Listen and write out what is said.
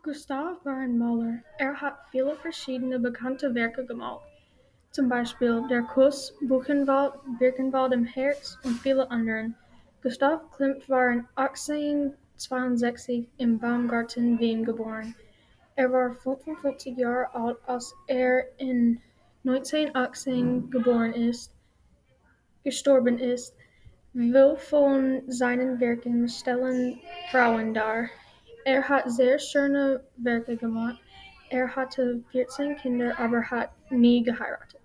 Gustav Baron Mahler, hat viele verschiedene bekannte Werke gemalt, zum Beispiel Der Kuss, Buchenwald, Birkenwald im Herz und viele andere. Gustav Klimt war in 1862 im Baumgarten, Wien geboren. Er war 55 Jahre alt, als er in 1918 gestorben ist. Viele von seinen Werken stellen Frauen dar. Er hat sehr schöne Werke gemacht. Er hatte 14 Kinder, aber hat nie geheiratet.